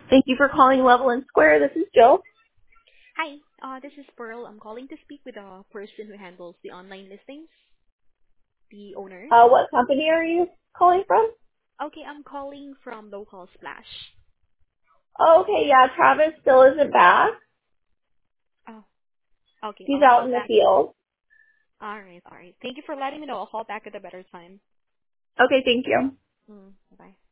Thank you for calling Level and Square. This is Jill. Hi, this is Pearl. I'm calling to speak with the person who handles the online listings, the owners. What company are you calling from? Okay, I'm calling from Local Splash. Oh, okay, yeah, Travis still isn't back. Oh, okay, He's I'll out call in the back. field. All right. Thank you for letting me know. I'll call back at a better time. Okay, thank you. Bye.